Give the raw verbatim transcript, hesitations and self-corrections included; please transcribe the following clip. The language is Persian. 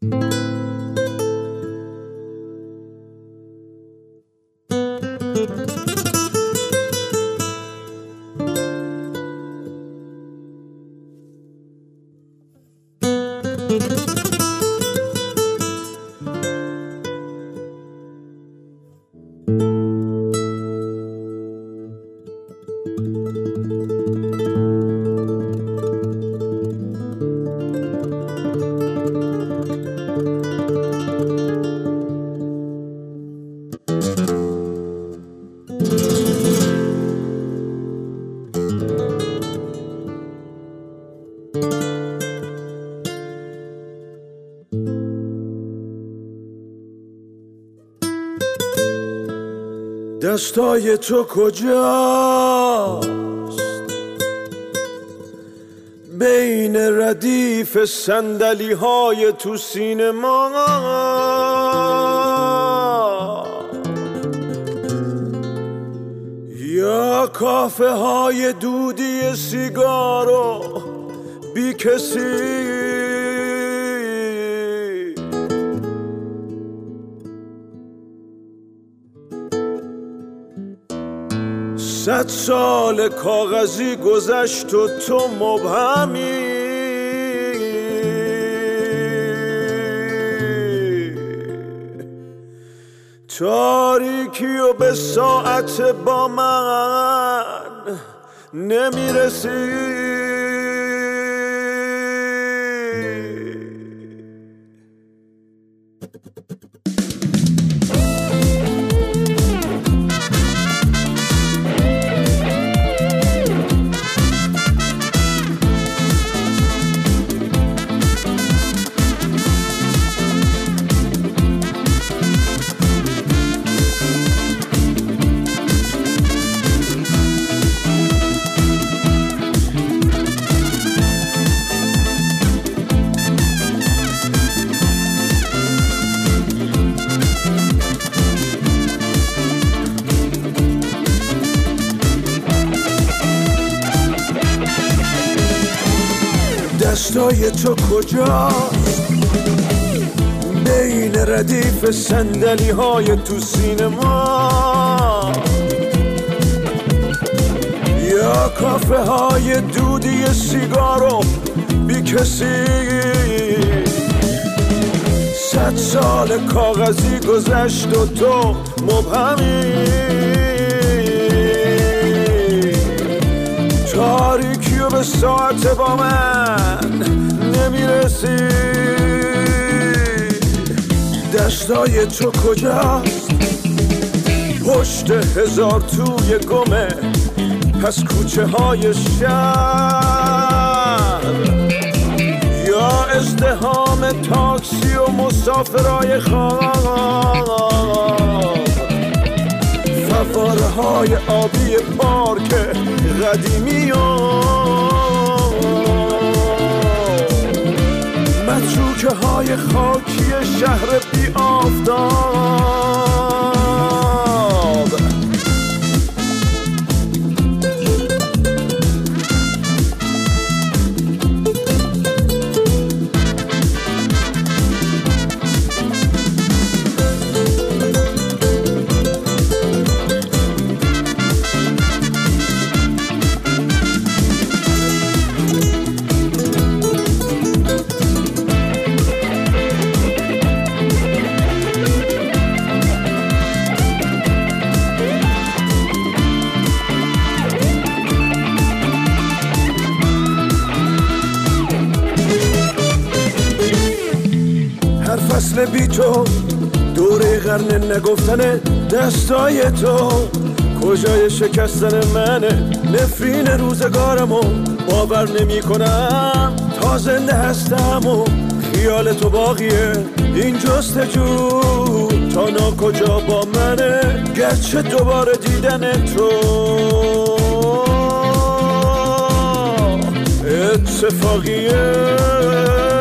دستای تو کجاست بین ردیف صندلی های تو سینما؟ یا کافه های دودی سیگارو بی کسی؟ صد سال کاغذی گذشت و تو مبهمی، تاریکی و به ساعت با من نمیرسی. دستای تو کجاست بین ردیف صندلی های تو سینما؟ یا کافه های دودی سیگارو بی کسی؟ صد سال کاغذی گذشت و تو مبهمی، تاریکی و به ساعت با من نمیرسی. دستای تو کجاست پشت هزار توی گمه پس کوچه های شهر؟ یا ازدحام تاکسی و مسافرای خواب، فواره های آبی پارک قدیمی و متروکه های خاکی شهر بی آفتاب. فصل بی تو دوره قرن نگفتن دستای تو، کجای شکستن منه نفرین روزگارمو باور نمی کنم تا زنده هستم و خیال تو باقیه این جستجو تا ناکجا با منه، گرچه دوباره دیدن تو اتفاقیه.